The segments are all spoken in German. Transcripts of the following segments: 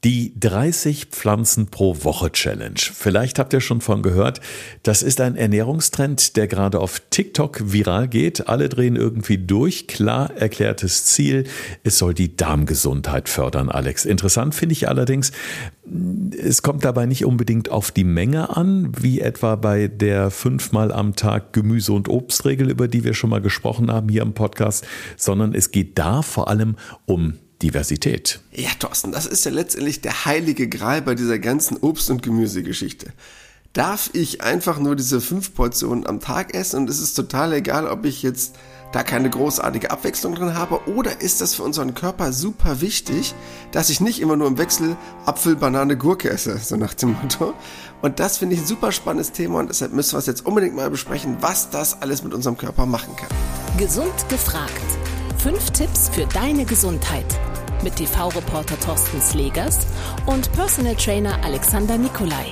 Die 30 Pflanzen pro Woche Challenge. Vielleicht habt ihr schon von gehört. Das ist ein Ernährungstrend, der gerade auf TikTok viral geht. Alle drehen irgendwie durch. Klar erklärtes Ziel. Es soll die Darmgesundheit fördern, Alex. Interessant finde ich allerdings, es kommt dabei nicht unbedingt auf die Menge an, wie etwa bei der 5-mal am Tag Gemüse- und Obstregel, über die wir schon mal gesprochen haben hier im Podcast, sondern es geht da vor allem um Diversität. Ja, Thorsten, das ist ja letztendlich der heilige Gral bei dieser ganzen Obst- und Gemüsegeschichte. Darf ich einfach nur diese 5 Portionen am Tag essen und es ist total egal, ob ich jetzt da keine großartige Abwechslung drin habe, oder ist das für unseren Körper super wichtig, dass ich nicht immer nur im Wechsel Apfel, Banane, Gurke esse, so nach dem Motto. Und das finde ich ein super spannendes Thema und deshalb müssen wir es jetzt unbedingt mal besprechen, was das alles mit unserem Körper machen kann. Gesund gefragt. 5 Tipps für deine Gesundheit. Mit TV-Reporter Thorsten Slegers und Personal Trainer Alexander Nikolai.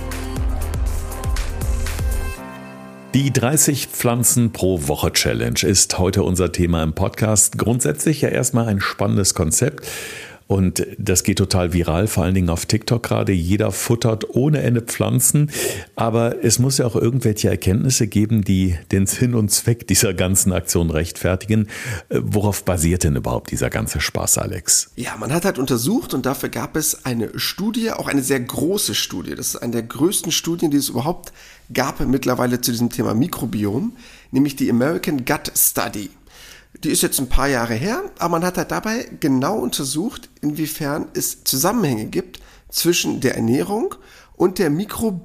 Die 30 Pflanzen pro Woche Challenge ist heute unser Thema im Podcast. Grundsätzlich ja erstmal ein spannendes Konzept. Und das geht total viral, vor allen Dingen auf TikTok gerade. Jeder futtert ohne Ende Pflanzen. Aber es muss ja auch irgendwelche Erkenntnisse geben, die den Sinn und Zweck dieser ganzen Aktion rechtfertigen. Worauf basiert denn überhaupt dieser ganze Spaß, Alex? Ja, man hat halt untersucht und dafür gab es eine Studie, auch eine sehr große Studie. Das ist eine der größten Studien, die es überhaupt gab mittlerweile zu diesem Thema Mikrobiom, nämlich die American Gut Study. Die ist jetzt ein paar Jahre her, aber man hat halt dabei genau untersucht, inwiefern es Zusammenhänge gibt zwischen der Ernährung und der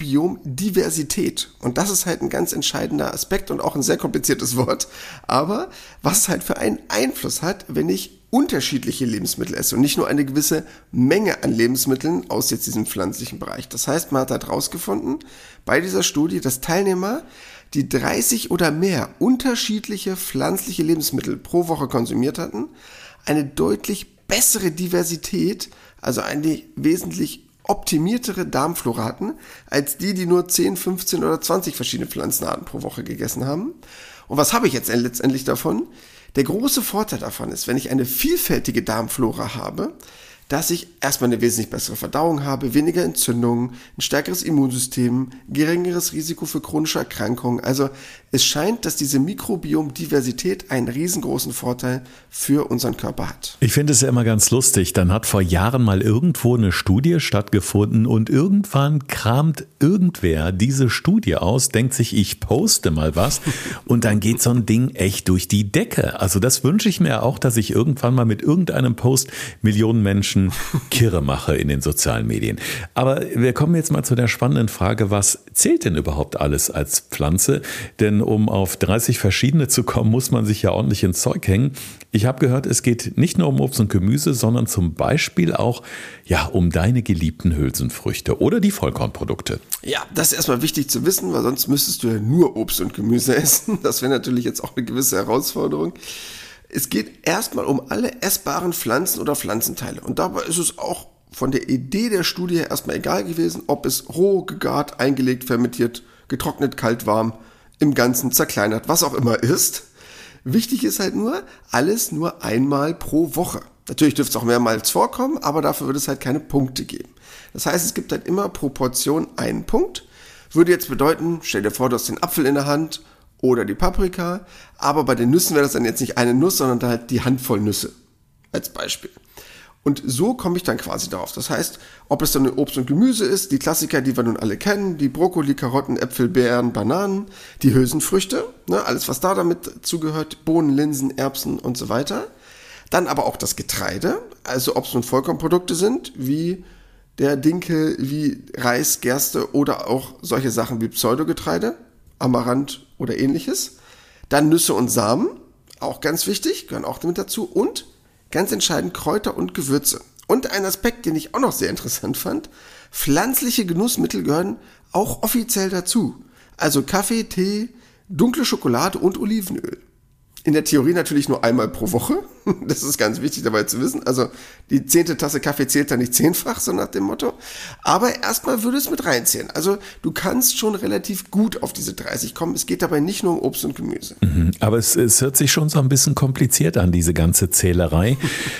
Mikrobiomdiversität. Und das ist halt ein ganz entscheidender Aspekt und auch ein sehr kompliziertes Wort. Aber was es halt für einen Einfluss hat, wenn ich unterschiedliche Lebensmittel esse und nicht nur eine gewisse Menge an Lebensmitteln aus jetzt diesem pflanzlichen Bereich. Das heißt, man hat halt rausgefunden bei dieser Studie, dass Teilnehmer, die 30 oder mehr unterschiedliche pflanzliche Lebensmittel pro Woche konsumiert hatten, eine deutlich bessere Diversität, also eine wesentlich optimiertere Darmflora hatten, als die nur 10, 15 oder 20 verschiedene Pflanzenarten pro Woche gegessen haben. Und was habe ich jetzt letztendlich davon? Der große Vorteil davon ist, wenn ich eine vielfältige Darmflora habe, dass ich erstmal eine wesentlich bessere Verdauung habe, weniger Entzündungen, ein stärkeres Immunsystem, geringeres Risiko für chronische Erkrankungen. Also es scheint, dass diese Mikrobiomdiversität einen riesengroßen Vorteil für unseren Körper hat. Ich finde es ja immer ganz lustig. Dann hat vor Jahren mal irgendwo eine Studie stattgefunden und irgendwann kramt irgendwer diese Studie aus, denkt sich, ich poste mal was und dann geht so ein Ding echt durch die Decke. Also das wünsche ich mir auch, dass ich irgendwann mal mit irgendeinem Post Millionen Menschen kirre mache in den sozialen Medien. Aber wir kommen jetzt mal zu der spannenden Frage, was zählt denn überhaupt alles als Pflanze? Denn um auf 30 verschiedene zu kommen, muss man sich ja ordentlich ins Zeug hängen. Ich habe gehört, es geht nicht nur um Obst und Gemüse, sondern zum Beispiel auch um deine geliebten Hülsenfrüchte oder die Vollkornprodukte. Ja, das ist erstmal wichtig zu wissen, weil sonst müsstest du ja nur Obst und Gemüse essen. Das wäre natürlich jetzt auch eine gewisse Herausforderung. Es geht erstmal um alle essbaren Pflanzen oder Pflanzenteile. Und dabei ist es auch von der Idee der Studie her erstmal egal gewesen, ob es roh, gegart, eingelegt, fermentiert, getrocknet, kalt, warm, im Ganzen zerkleinert, was auch immer ist. Wichtig ist halt nur, alles nur einmal pro Woche. Natürlich dürfte es auch mehrmals vorkommen, aber dafür wird es halt keine Punkte geben. Das heißt, es gibt halt immer pro Portion einen Punkt. Würde jetzt bedeuten, stell dir vor, du hast den Apfel in der Hand oder die Paprika, aber bei den Nüssen wäre das dann jetzt nicht eine Nuss, sondern halt die Handvoll Nüsse als Beispiel. Und so komme ich dann quasi darauf. Das heißt, ob es dann Obst und Gemüse ist, die Klassiker, die wir nun alle kennen, die Brokkoli, Karotten, Äpfel, Beeren, Bananen, die Hülsenfrüchte, alles was da damit zugehört, Bohnen, Linsen, Erbsen und so weiter. Dann aber auch das Getreide, also ob es nun Vollkornprodukte sind, wie der Dinkel, wie Reis, Gerste oder auch solche Sachen wie Pseudogetreide, Amaranth oder ähnliches. Dann Nüsse und Samen, auch ganz wichtig, gehören auch damit dazu. Und ganz entscheidend Kräuter und Gewürze. Und ein Aspekt, den ich auch noch sehr interessant fand, pflanzliche Genussmittel gehören auch offiziell dazu. Also Kaffee, Tee, dunkle Schokolade und Olivenöl. In der Theorie natürlich nur einmal pro Woche. Das ist ganz wichtig dabei zu wissen. Also die 10. Tasse Kaffee zählt da nicht 10-fach, so nach dem Motto. Aber erstmal würde es mit reinzählen. Also du kannst schon relativ gut auf diese 30 kommen. Es geht dabei nicht nur um Obst und Gemüse. Aber es hört sich schon so ein bisschen kompliziert an, diese ganze Zählerei.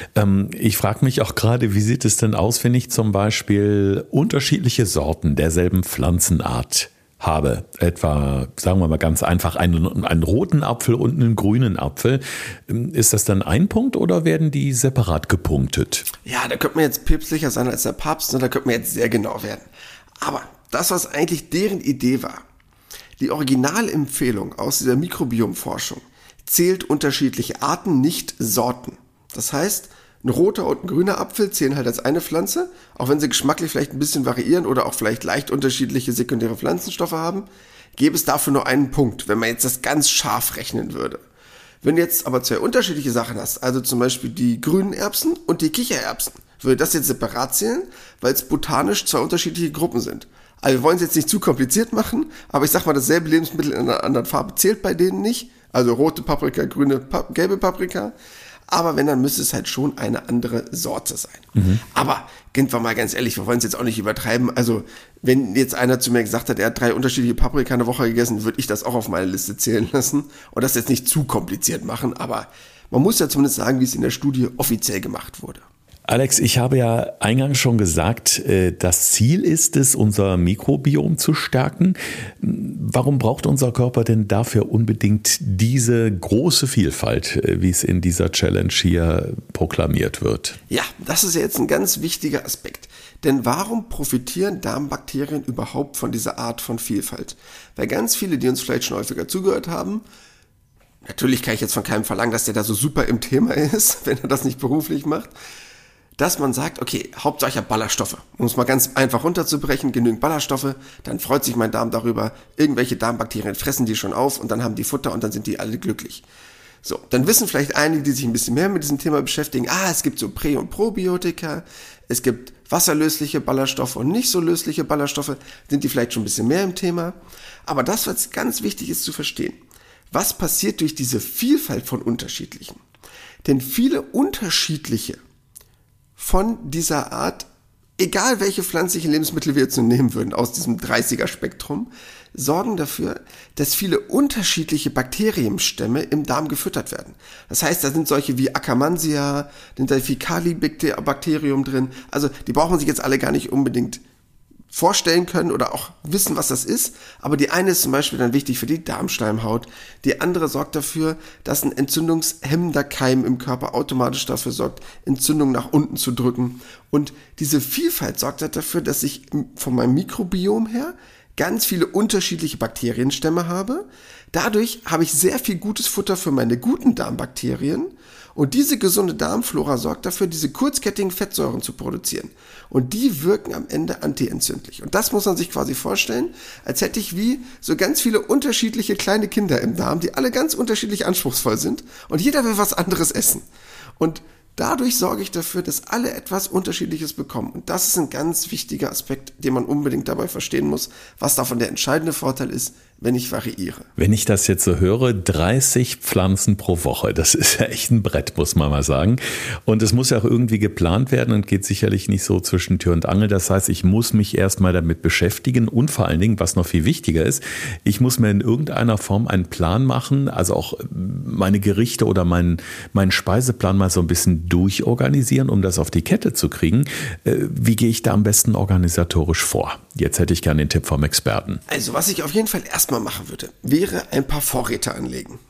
Ich frage mich auch gerade, wie sieht es denn aus, wenn ich zum Beispiel unterschiedliche Sorten derselben Pflanzenart habe, etwa, sagen wir mal ganz einfach, einen roten Apfel und einen grünen Apfel. Ist das dann ein Punkt oder werden die separat gepunktet? Ja, da könnte man jetzt päpstlicher sein als der Papst und da könnte man jetzt sehr genau werden. Aber das, was eigentlich deren Idee war, die Originalempfehlung aus dieser Mikrobiomforschung zählt unterschiedliche Arten, nicht Sorten. Das heißt, ein roter und ein grüner Apfel zählen halt als eine Pflanze, auch wenn sie geschmacklich vielleicht ein bisschen variieren oder auch vielleicht leicht unterschiedliche sekundäre Pflanzenstoffe haben, gäbe es dafür nur einen Punkt, wenn man jetzt das ganz scharf rechnen würde. Wenn du jetzt aber 2 unterschiedliche Sachen hast, also zum Beispiel die grünen Erbsen und die Kichererbsen, würde das jetzt separat zählen, weil es botanisch 2 unterschiedliche Gruppen sind. Also wir wollen es jetzt nicht zu kompliziert machen, aber ich sag mal, dasselbe Lebensmittel in einer anderen Farbe zählt bei denen nicht, also rote Paprika, grüne, gelbe Paprika. Aber wenn, dann müsste es halt schon eine andere Sorte sein. Aber, sind wir mal ganz ehrlich, wir wollen es jetzt auch nicht übertreiben. Also, wenn jetzt einer zu mir gesagt hat, er hat 3 unterschiedliche Paprika in der Woche gegessen, würde ich das auch auf meine Liste zählen lassen. Und das jetzt nicht zu kompliziert machen. Aber man muss ja zumindest sagen, wie es in der Studie offiziell gemacht wurde. Alex, ich habe ja eingangs schon gesagt, das Ziel ist es, unser Mikrobiom zu stärken. Warum braucht unser Körper denn dafür unbedingt diese große Vielfalt, wie es in dieser Challenge hier proklamiert wird? Ja, das ist ja jetzt ein ganz wichtiger Aspekt. Denn warum profitieren Darmbakterien überhaupt von dieser Art von Vielfalt? Weil ganz viele, die uns vielleicht schon häufiger zugehört haben, natürlich kann ich jetzt von keinem verlangen, dass der da so super im Thema ist, wenn er das nicht beruflich macht, dass man sagt, okay, Hauptsache ich habe Ballaststoffe. Um es mal ganz einfach runterzubrechen, genügend Ballaststoffe, dann freut sich mein Darm darüber, irgendwelche Darmbakterien fressen die schon auf und dann haben die Futter und dann sind die alle glücklich. So, dann wissen vielleicht einige, die sich ein bisschen mehr mit diesem Thema beschäftigen, es gibt so Prä- und Probiotika, es gibt wasserlösliche Ballaststoffe und nicht so lösliche Ballaststoffe, sind die vielleicht schon ein bisschen mehr im Thema. Aber das, was ganz wichtig ist zu verstehen, was passiert durch diese Vielfalt von unterschiedlichen? Denn viele unterschiedliche von dieser Art, egal welche pflanzlichen Lebensmittel wir jetzt nun nehmen würden aus diesem 30er-Spektrum, sorgen dafür, dass viele unterschiedliche Bakterienstämme im Darm gefüttert werden. Das heißt, da sind solche wie Akkermansia, da ist Ficalibacterium drin, also die brauchen sich jetzt alle gar nicht unbedingt vorstellen können oder auch wissen, was das ist, aber die eine ist zum Beispiel dann wichtig für die Darmschleimhaut, die andere sorgt dafür, dass ein entzündungshemmender Keim im Körper automatisch dafür sorgt, Entzündung nach unten zu drücken, und diese Vielfalt sorgt halt dafür, dass ich von meinem Mikrobiom her ganz viele unterschiedliche Bakterienstämme habe. Dadurch habe ich sehr viel gutes Futter für meine guten Darmbakterien. Und diese gesunde Darmflora sorgt dafür, diese kurzkettigen Fettsäuren zu produzieren. Und die wirken am Ende antientzündlich. Und das muss man sich quasi vorstellen, als hätte ich wie so ganz viele unterschiedliche kleine Kinder im Darm, die alle ganz unterschiedlich anspruchsvoll sind. Und jeder will was anderes essen. Und dadurch sorge ich dafür, dass alle etwas Unterschiedliches bekommen. Und das ist ein ganz wichtiger Aspekt, den man unbedingt dabei verstehen muss, was davon der entscheidende Vorteil ist, wenn ich variiere. Wenn ich das jetzt so höre, 30 Pflanzen pro Woche, das ist ja echt ein Brett, muss man mal sagen. Und es muss ja auch irgendwie geplant werden und geht sicherlich nicht so zwischen Tür und Angel. Das heißt, ich muss mich erstmal damit beschäftigen und vor allen Dingen, was noch viel wichtiger ist, ich muss mir in irgendeiner Form einen Plan machen, also auch meine Gerichte oder meinen Speiseplan mal so ein bisschen durchorganisieren, um das auf die Kette zu kriegen. Wie gehe ich da am besten organisatorisch vor? Jetzt hätte ich gerne den Tipp vom Experten. Also was ich auf jeden Fall erstmal machen würde, wäre ein paar Vorräte anlegen.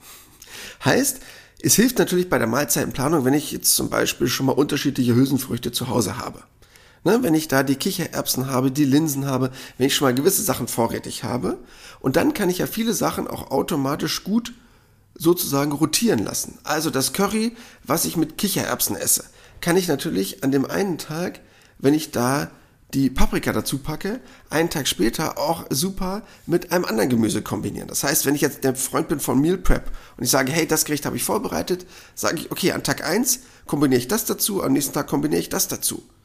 Heißt, es hilft natürlich bei der Mahlzeitenplanung, wenn ich jetzt zum Beispiel schon mal unterschiedliche Hülsenfrüchte zu Hause habe. Ne, wenn ich da die Kichererbsen habe, die Linsen habe, wenn ich schon mal gewisse Sachen vorrätig habe. Und dann kann ich ja viele Sachen auch automatisch gut sozusagen rotieren lassen. Also das Curry, was ich mit Kichererbsen esse, kann ich natürlich an dem einen Tag, wenn ich da die Paprika dazu packe, einen Tag später auch super mit einem anderen Gemüse kombinieren. Das heißt, wenn ich jetzt der Freund bin von Meal Prep und ich sage, hey, das Gericht habe ich vorbereitet, sage ich, okay, an Tag 1 kombiniere ich das dazu, am nächsten Tag kombiniere ich das dazu.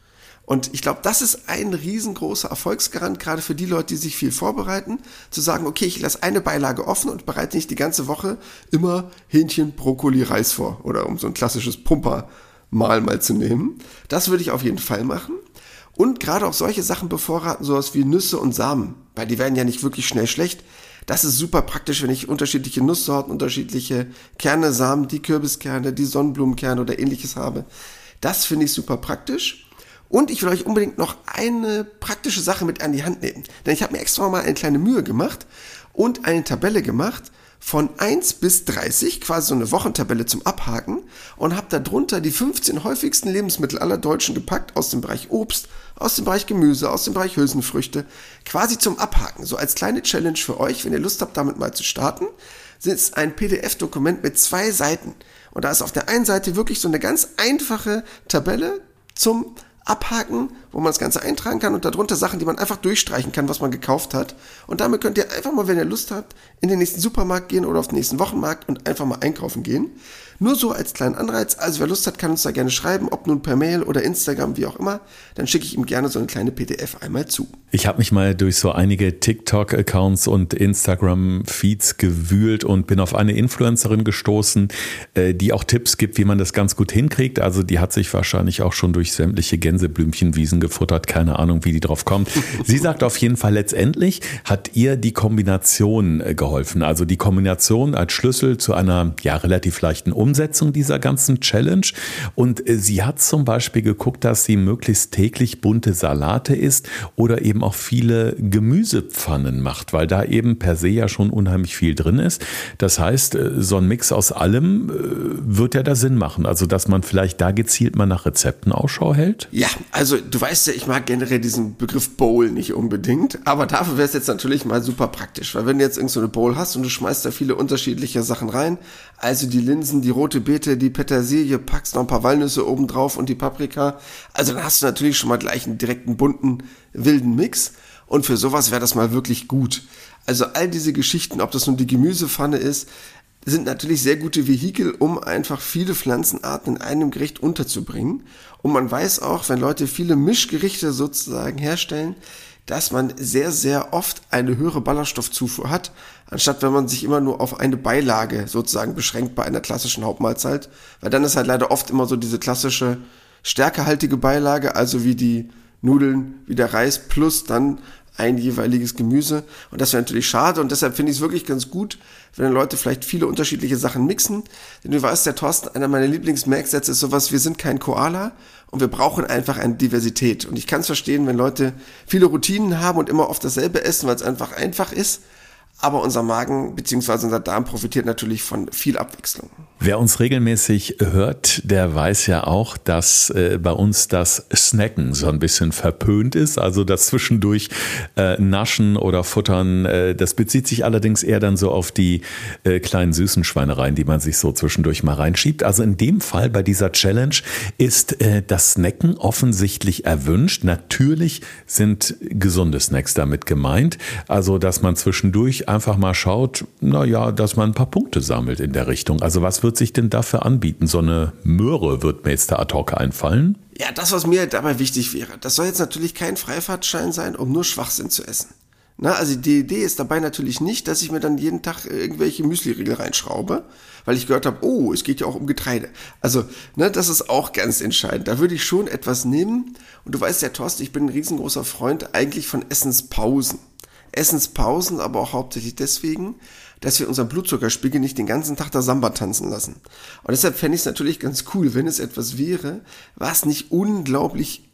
Und ich glaube, das ist ein riesengroßer Erfolgsgarant, gerade für die Leute, die sich viel vorbereiten, zu sagen, okay, ich lasse eine Beilage offen und bereite nicht die ganze Woche immer Hähnchen, Brokkoli, Reis vor. Oder um so ein klassisches Pumpermahl mal zu nehmen. Das würde ich auf jeden Fall machen. Und gerade auch solche Sachen bevorraten, sowas wie Nüsse und Samen, weil die werden ja nicht wirklich schnell schlecht. Das ist super praktisch, wenn ich unterschiedliche Nusssorten, unterschiedliche Kerne, Samen, die Kürbiskerne, die Sonnenblumenkerne oder ähnliches habe. Das finde ich super praktisch. Und ich will euch unbedingt noch eine praktische Sache mit an die Hand nehmen. Denn ich habe mir extra mal eine kleine Mühe gemacht und eine Tabelle gemacht von 1 bis 30, quasi so eine Wochentabelle zum Abhaken, und habe darunter die 15 häufigsten Lebensmittel aller Deutschen gepackt, aus dem Bereich Obst, aus dem Bereich Gemüse, aus dem Bereich Hülsenfrüchte, quasi zum Abhaken. So als kleine Challenge für euch, wenn ihr Lust habt, damit mal zu starten, ist ein PDF-Dokument mit 2 Seiten. Und da ist auf der einen Seite wirklich so eine ganz einfache Tabelle zum Abhaken, wo man das Ganze eintragen kann und darunter Sachen, die man einfach durchstreichen kann, was man gekauft hat. Und damit könnt ihr einfach mal, wenn ihr Lust habt, in den nächsten Supermarkt gehen oder auf den nächsten Wochenmarkt und einfach mal einkaufen gehen. Nur so als kleinen Anreiz. Also wer Lust hat, kann uns da gerne schreiben, ob nun per Mail oder Instagram, wie auch immer. Dann schicke ich ihm gerne so eine kleine PDF einmal zu. Ich habe mich mal durch so einige TikTok-Accounts und Instagram-Feeds gewühlt und bin auf eine Influencerin gestoßen, die auch Tipps gibt, wie man das ganz gut hinkriegt. Also die hat sich wahrscheinlich auch schon durch sämtliche Gänseblümchenwiesen gefuttert. Keine Ahnung, wie die drauf kommt. Sie sagt auf jeden Fall, letztendlich hat ihr die Kombination geholfen. Also die Kombination als Schlüssel zu einer relativ leichten Umsetzung dieser ganzen Challenge. Und sie hat zum Beispiel geguckt, dass sie möglichst täglich bunte Salate isst oder eben auch viele Gemüsepfannen macht, weil da eben per se ja schon unheimlich viel drin ist. Das heißt, so ein Mix aus allem wird ja da Sinn machen. Also, dass man vielleicht da gezielt mal nach Rezepten Ausschau hält? Ja, also du weißt ja, ich mag generell diesen Begriff Bowl nicht unbedingt, aber dafür wäre es jetzt natürlich mal super praktisch, weil wenn du jetzt irgend so eine Bowl hast und du schmeißt da viele unterschiedliche Sachen rein, also die Linsen, die rote Beete, die Petersilie, packst noch ein paar Walnüsse oben drauf und die Paprika, also dann hast du natürlich schon mal gleich einen direkten, bunten, wilden Mix und für sowas wäre das mal wirklich gut. Also all diese Geschichten, ob das nun die Gemüsepfanne ist, sind natürlich sehr gute Vehikel, um einfach viele Pflanzenarten in einem Gericht unterzubringen. Und man weiß auch, wenn Leute viele Mischgerichte sozusagen herstellen, dass man sehr, sehr oft eine höhere Ballaststoffzufuhr hat, anstatt wenn man sich immer nur auf eine Beilage sozusagen beschränkt bei einer klassischen Hauptmahlzeit. Weil dann ist halt leider oft immer so diese klassische stärkehaltige Beilage, also wie die Nudeln, wie der Reis plus dann ein jeweiliges Gemüse. Und das wäre natürlich schade und deshalb finde ich es wirklich ganz gut, wenn Leute vielleicht viele unterschiedliche Sachen mixen. Denn du weißt, der Thorsten, einer meiner Lieblingsmerksätze ist sowas, wir sind kein Koala und wir brauchen einfach eine Diversität. Und ich kann es verstehen, wenn Leute viele Routinen haben und immer oft dasselbe essen, weil es einfach ist. Aber unser Magen bzw. unser Darm profitiert natürlich von viel Abwechslung. Wer uns regelmäßig hört, der weiß ja auch, dass bei uns das Snacken so ein bisschen verpönt ist. Also das zwischendurch Naschen oder Futtern. Das bezieht sich allerdings eher dann so auf die kleinen süßen Schweinereien, die man sich so zwischendurch mal reinschiebt. Also in dem Fall bei dieser Challenge ist das Snacken offensichtlich erwünscht. Natürlich sind gesunde Snacks damit gemeint. Also dass man zwischendurch einfach mal schaut, dass man ein paar Punkte sammelt in der Richtung. Also was wird sich denn dafür anbieten? So eine Möhre wird mir jetzt da ad hoc einfallen. Ja, das, was mir dabei wichtig wäre, das soll jetzt natürlich kein Freifahrtschein sein, um nur Schwachsinn zu essen. Also die Idee ist dabei natürlich nicht, dass ich mir dann jeden Tag irgendwelche Müsli-Riegel reinschraube, weil ich gehört habe, es geht ja auch um Getreide. Also, das ist auch ganz entscheidend. Da würde ich schon etwas nehmen. Und du weißt ja, Thorsten, ich bin ein riesengroßer Freund eigentlich von Essenspausen. Essenspausen, aber auch hauptsächlich deswegen, dass wir unseren Blutzuckerspiegel nicht den ganzen Tag da Samba tanzen lassen. Und deshalb fände ich es natürlich ganz cool, wenn es etwas wäre, was nicht unglaublich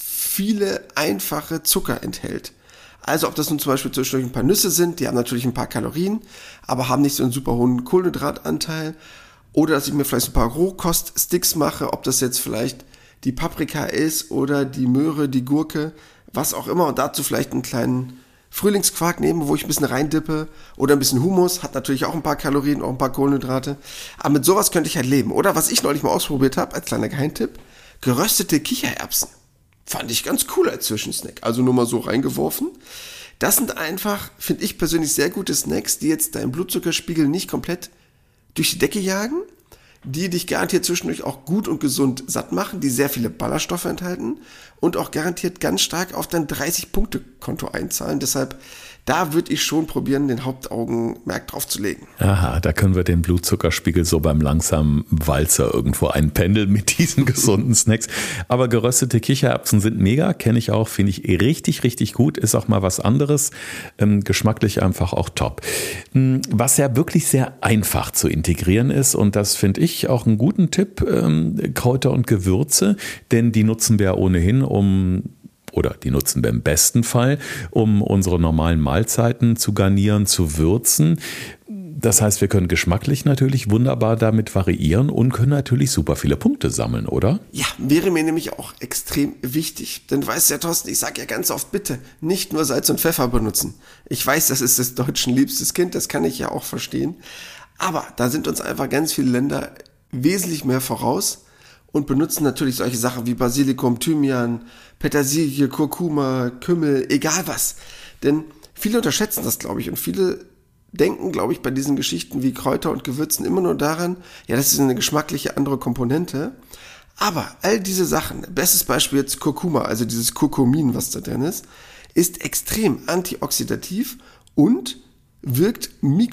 viele einfache Zucker enthält. Also ob das nun zum Beispiel zwischendurch ein paar Nüsse sind, die haben natürlich ein paar Kalorien, aber haben nicht so einen super hohen Kohlenhydratanteil. Oder dass ich mir vielleicht ein paar Rohkoststicks mache, ob das jetzt vielleicht die Paprika ist oder die Möhre, die Gurke, was auch immer. Und dazu vielleicht einen kleinen Frühlingsquark nehmen, wo ich ein bisschen reindippe, oder ein bisschen Hummus, hat natürlich auch ein paar Kalorien, auch ein paar Kohlenhydrate, aber mit sowas könnte ich halt leben. Oder was ich neulich mal ausprobiert habe, als kleiner Geheimtipp, geröstete Kichererbsen. Fand ich ganz cool als Zwischensnack, also nur mal so reingeworfen. Das sind einfach, finde ich persönlich, sehr gute Snacks, die jetzt deinen Blutzuckerspiegel nicht komplett durch die Decke jagen, die dich garantiert zwischendurch auch gut und gesund satt machen, die sehr viele Ballaststoffe enthalten und auch garantiert ganz stark auf dein 30-Punkte-Konto einzahlen. Deshalb, da würde ich schon probieren, den Hauptaugenmerk drauf zu legen. Aha, da können wir den Blutzuckerspiegel so beim langsamen Walzer irgendwo einpendeln mit diesen gesunden Snacks. Aber geröstete Kichererbsen sind mega, kenne ich auch, finde ich richtig, richtig gut. Ist auch mal was anderes, geschmacklich einfach auch top. Was ja wirklich sehr einfach zu integrieren ist, und das finde ich auch einen guten Tipp, Kräuter und Gewürze, denn die nutzen wir ohnehin, die nutzen wir im besten Fall, um unsere normalen Mahlzeiten zu garnieren, zu würzen. Das heißt, wir können geschmacklich natürlich wunderbar damit variieren und können natürlich super viele Punkte sammeln, oder? Ja, wäre mir nämlich auch extrem wichtig. Denn du weißt ja, Thorsten, ich sage ja ganz oft, bitte nicht nur Salz und Pfeffer benutzen. Ich weiß, das ist des Deutschen liebstes Kind, das kann ich ja auch verstehen. Aber da sind uns einfach ganz viele Länder wesentlich mehr voraus und benutzen natürlich solche Sachen wie Basilikum, Thymian, Petersilie, Kurkuma, Kümmel, egal was. Denn viele unterschätzen das, glaube ich, und viele denken, glaube ich, bei diesen Geschichten wie Kräuter und Gewürzen immer nur daran, ja, das ist eine geschmackliche andere Komponente. Aber all diese Sachen, bestes Beispiel jetzt Kurkuma, also dieses Kurkumin, was da drin ist extrem antioxidativ und wirkt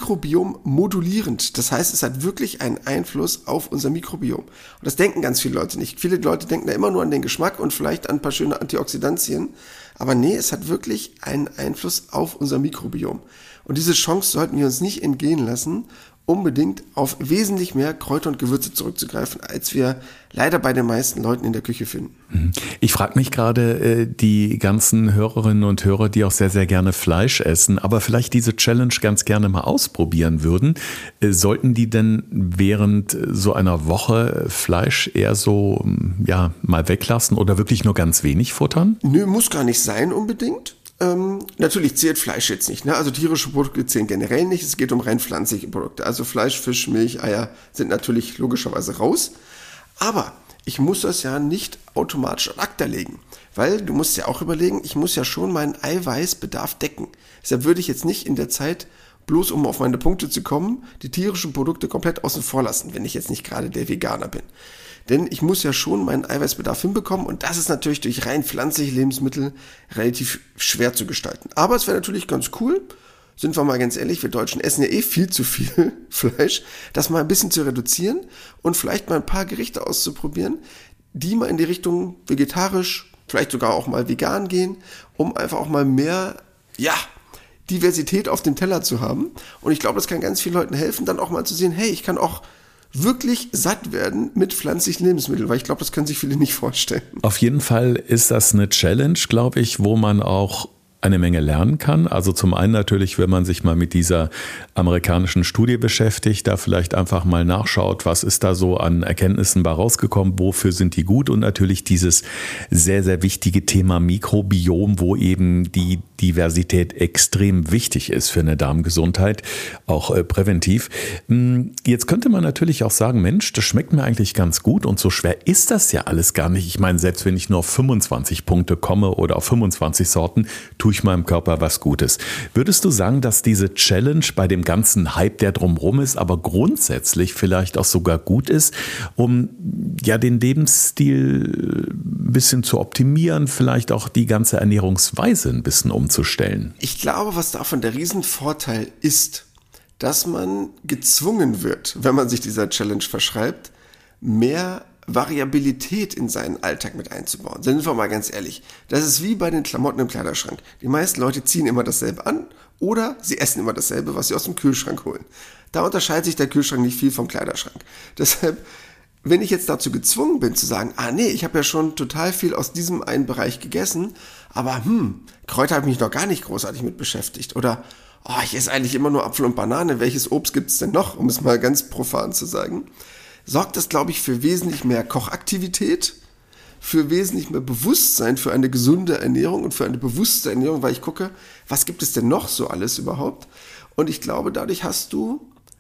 mikrobiom-modulierend. Das heißt, es hat wirklich einen Einfluss auf unser Mikrobiom. Und das denken ganz viele Leute nicht. Viele Leute denken da immer nur an den Geschmack und vielleicht an ein paar schöne Antioxidantien. Aber nee, es hat wirklich einen Einfluss auf unser Mikrobiom. Und diese Chance sollten wir uns nicht entgehen lassen, unbedingt auf wesentlich mehr Kräuter und Gewürze zurückzugreifen, als wir leider bei den meisten Leuten in der Küche finden. Ich frage mich gerade, die ganzen Hörerinnen und Hörer, die auch sehr, sehr gerne Fleisch essen, aber vielleicht diese Challenge ganz gerne mal ausprobieren würden, sollten die denn während so einer Woche Fleisch eher so mal weglassen oder wirklich nur ganz wenig futtern? Nö, muss gar nicht sein unbedingt. Natürlich zählt Fleisch jetzt nicht, ne? Also tierische Produkte zählen generell nicht, es geht um rein pflanzliche Produkte. Also Fleisch, Fisch, Milch, Eier sind natürlich logischerweise raus. Aber ich muss das ja nicht automatisch ad acta legen, weil du musst ja auch überlegen, ich muss ja schon meinen Eiweißbedarf decken. Deshalb würde ich jetzt nicht in der Zeit, bloß um auf meine Punkte zu kommen, die tierischen Produkte komplett außen vor lassen, wenn ich jetzt nicht gerade der Veganer bin. Denn ich muss ja schon meinen Eiweißbedarf hinbekommen und das ist natürlich durch rein pflanzliche Lebensmittel relativ schwer zu gestalten. Aber es wäre natürlich ganz cool, sind wir mal ganz ehrlich, wir Deutschen essen ja viel zu viel Fleisch, das mal ein bisschen zu reduzieren und vielleicht mal ein paar Gerichte auszuprobieren, die mal in die Richtung vegetarisch, vielleicht sogar auch mal vegan gehen, um einfach auch mal mehr, Diversität auf dem Teller zu haben. Und ich glaube, das kann ganz vielen Leuten helfen, dann auch mal zu sehen, hey, ich kann auch wirklich satt werden mit pflanzlichen Lebensmitteln, weil ich glaube, das können sich viele nicht vorstellen. Auf jeden Fall ist das eine Challenge, glaube ich, wo man auch eine Menge lernen kann. Also zum einen natürlich, wenn man sich mal mit dieser amerikanischen Studie beschäftigt, da vielleicht einfach mal nachschaut, was ist da so an Erkenntnissen bei rausgekommen, wofür sind die gut und natürlich dieses sehr, sehr wichtige Thema Mikrobiom, wo eben die Diversität extrem wichtig ist für eine Darmgesundheit, auch präventiv. Jetzt könnte man natürlich auch sagen, Mensch, das schmeckt mir eigentlich ganz gut und so schwer ist das ja alles gar nicht. Ich meine, selbst wenn ich nur auf 25 Punkte komme oder auf 25 Sorten, tue ich meinem Körper was Gutes. Würdest du sagen, dass diese Challenge bei dem ganzen Hype, der drumherum ist, aber grundsätzlich vielleicht auch sogar gut ist, um den Lebensstil ein bisschen zu optimieren, vielleicht auch die ganze Ernährungsweise ein bisschen umzustellen? Ich glaube, was davon der Riesenvorteil ist, dass man gezwungen wird, wenn man sich dieser Challenge verschreibt, mehr Variabilität in seinen Alltag mit einzubauen. Sind wir mal ganz ehrlich, das ist wie bei den Klamotten im Kleiderschrank. Die meisten Leute ziehen immer dasselbe an oder sie essen immer dasselbe, was sie aus dem Kühlschrank holen. Da unterscheidet sich der Kühlschrank nicht viel vom Kleiderschrank. Deshalb, wenn ich jetzt dazu gezwungen bin zu sagen, ich habe ja schon total viel aus diesem einen Bereich gegessen, aber Kräuter habe ich mich noch gar nicht großartig mit beschäftigt. Oder ich esse eigentlich immer nur Apfel und Banane, welches Obst gibt es denn noch, um es mal ganz profan zu sagen, sorgt das, glaube ich, für wesentlich mehr Kochaktivität, für wesentlich mehr Bewusstsein für eine gesunde Ernährung und für eine bewusste Ernährung, weil ich gucke, was gibt es denn noch so alles überhaupt? Und ich glaube, dadurch hast du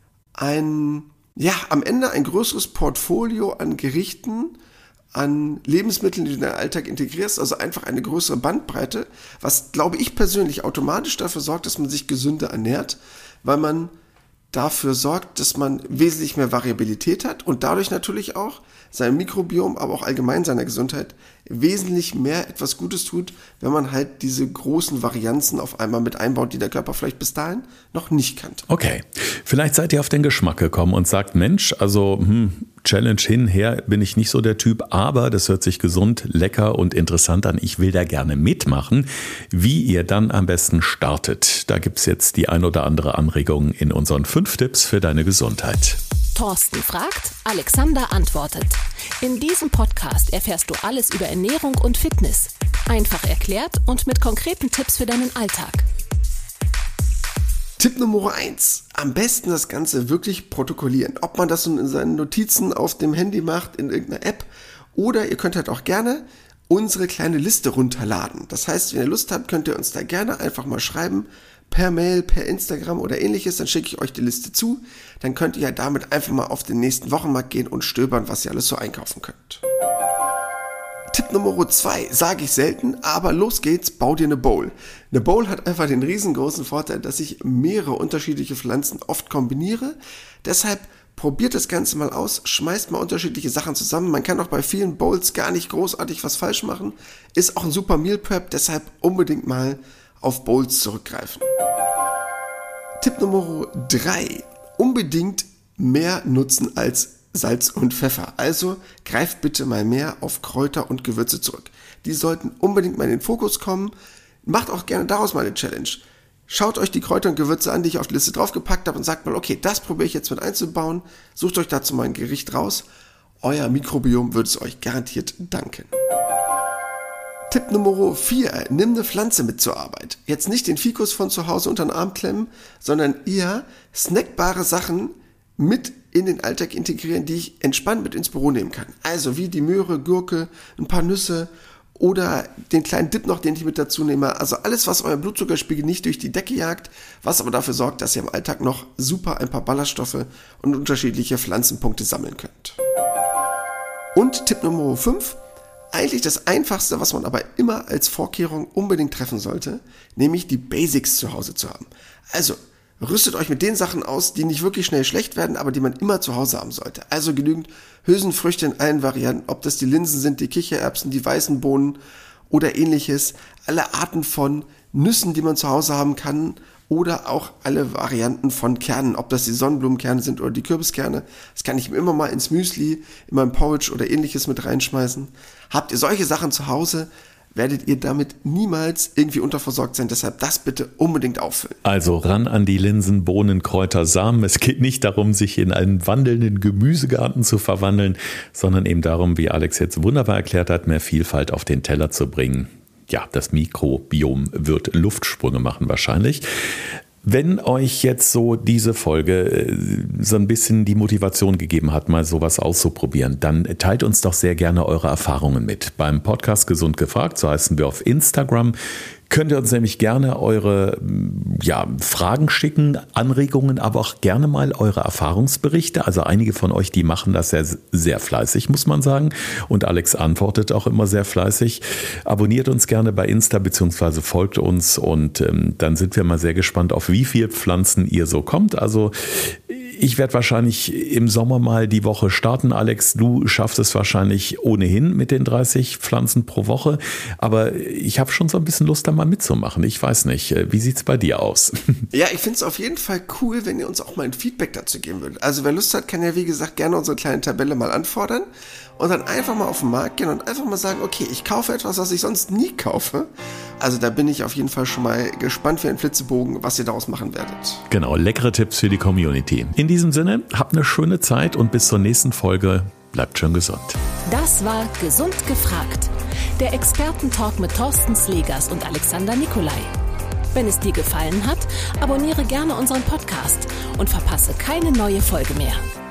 am Ende ein größeres Portfolio an Gerichten, an Lebensmitteln, die du in deinen Alltag integrierst, also einfach eine größere Bandbreite, was, glaube ich persönlich, automatisch dafür sorgt, dass man sich gesünder ernährt, weil man dafür sorgt, dass man wesentlich mehr Variabilität hat und dadurch natürlich auch seinem Mikrobiom, aber auch allgemein seiner Gesundheit wesentlich mehr etwas Gutes tut, wenn man halt diese großen Varianzen auf einmal mit einbaut, die der Körper vielleicht bis dahin noch nicht kannte. Okay, vielleicht seid ihr auf den Geschmack gekommen und sagt, Mensch, also Challenge hinher bin ich nicht so der Typ, aber das hört sich gesund, lecker und interessant an. Ich will da gerne mitmachen. Wie ihr dann am besten startet, da gibt's jetzt die ein oder andere Anregung in unseren 5 Tipps für deine Gesundheit. Thorsten fragt, Alexander antwortet. In diesem Podcast erfährst du alles über Ernährung und Fitness. Einfach erklärt und mit konkreten Tipps für deinen Alltag. Tipp Nummer 1. Am besten das Ganze wirklich protokollieren. Ob man das nun in seinen Notizen auf dem Handy macht, in irgendeiner App, oder ihr könnt halt auch gerne unsere kleine Liste runterladen. Das heißt, wenn ihr Lust habt, könnt ihr uns da gerne einfach mal schreiben, per Mail, per Instagram oder ähnliches, dann schicke ich euch die Liste zu. Dann könnt ihr ja damit einfach mal auf den nächsten Wochenmarkt gehen und stöbern, was ihr alles so einkaufen könnt. Tipp Nummer 2, sage ich selten, aber los geht's, bau dir eine Bowl. Eine Bowl hat einfach den riesengroßen Vorteil, dass ich mehrere unterschiedliche Pflanzen oft kombiniere. Deshalb probiert das Ganze mal aus, schmeißt mal unterschiedliche Sachen zusammen. Man kann auch bei vielen Bowls gar nicht großartig was falsch machen. Ist auch ein super Meal Prep, deshalb unbedingt mal auf Bowls zurückgreifen. Tipp Nummer 3. Unbedingt mehr nutzen als Salz und Pfeffer. Also greift bitte mal mehr auf Kräuter und Gewürze zurück. Die sollten unbedingt mal in den Fokus kommen. Macht auch gerne daraus mal eine Challenge. Schaut euch die Kräuter und Gewürze an, die ich auf die Liste draufgepackt habe und sagt mal, okay, das probiere ich jetzt mit einzubauen. Sucht euch dazu mal ein Gericht raus. Euer Mikrobiom wird es euch garantiert danken. Tipp Nummer 4, nimm eine Pflanze mit zur Arbeit. Jetzt nicht den Fikus von zu Hause unter den Arm klemmen, sondern eher snackbare Sachen mit in den Alltag integrieren, die ich entspannt mit ins Büro nehmen kann. Also wie die Möhre, Gurke, ein paar Nüsse oder den kleinen Dip noch, den ich mit dazu nehme. Also alles, was euer Blutzuckerspiegel nicht durch die Decke jagt, was aber dafür sorgt, dass ihr im Alltag noch super ein paar Ballaststoffe und unterschiedliche Pflanzenpunkte sammeln könnt. Und Tipp Nummer 5, eigentlich das Einfachste, was man aber immer als Vorkehrung unbedingt treffen sollte, nämlich die Basics zu Hause zu haben. Also rüstet euch mit den Sachen aus, die nicht wirklich schnell schlecht werden, aber die man immer zu Hause haben sollte. Also genügend Hülsenfrüchte in allen Varianten, ob das die Linsen sind, die Kichererbsen, die weißen Bohnen oder ähnliches. Alle Arten von Nüssen, die man zu Hause haben kann oder auch alle Varianten von Kernen, ob das die Sonnenblumenkerne sind oder die Kürbiskerne. Das kann ich mir immer mal ins Müsli, in meinem Porridge oder ähnliches mit reinschmeißen. Habt ihr solche Sachen zu Hause, werdet ihr damit niemals irgendwie unterversorgt sein. Deshalb das bitte unbedingt auffüllen. Also ran an die Linsen, Bohnen, Kräuter, Samen. Es geht nicht darum, sich in einen wandelnden Gemüsegarten zu verwandeln, sondern eben darum, wie Alex jetzt wunderbar erklärt hat, mehr Vielfalt auf den Teller zu bringen. Ja, das Mikrobiom wird Luftsprünge machen wahrscheinlich. Wenn euch jetzt so diese Folge so ein bisschen die Motivation gegeben hat, mal sowas auszuprobieren, dann teilt uns doch sehr gerne eure Erfahrungen mit. Beim Podcast Gesund gefragt, so heißen wir auf Instagram, könnt ihr uns nämlich gerne eure Fragen schicken, Anregungen, aber auch gerne mal eure Erfahrungsberichte. Also einige von euch, die machen das sehr, sehr fleißig, muss man sagen. Und Alex antwortet auch immer sehr fleißig. Abonniert uns gerne bei Insta bzw. folgt uns und dann sind wir mal sehr gespannt, auf wie viel Pflanzen ihr so kommt. Also ich werde wahrscheinlich im Sommer mal die Woche starten. Alex, du schaffst es wahrscheinlich ohnehin mit den 30 Pflanzen pro Woche. Aber ich habe schon so ein bisschen Lust, da mal mitzumachen. Ich weiß nicht, wie sieht es bei dir aus? Ja, ich finde es auf jeden Fall cool, wenn ihr uns auch mal ein Feedback dazu geben würdet. Also wer Lust hat, kann ja wie gesagt gerne unsere kleine Tabelle mal anfordern und dann einfach mal auf den Markt gehen und einfach mal sagen, okay, ich kaufe etwas, was ich sonst nie kaufe. Also da bin ich auf jeden Fall schon mal gespannt wie ein Flitzebogen, was ihr daraus machen werdet. Genau, leckere Tipps für die Community. In diesem Sinne, habt eine schöne Zeit und bis zur nächsten Folge. Bleibt schön gesund. Das war Gesund gefragt. Der Experten-Talk mit Thorsten Slegers und Alexander Nikolai. Wenn es dir gefallen hat, abonniere gerne unseren Podcast und verpasse keine neue Folge mehr.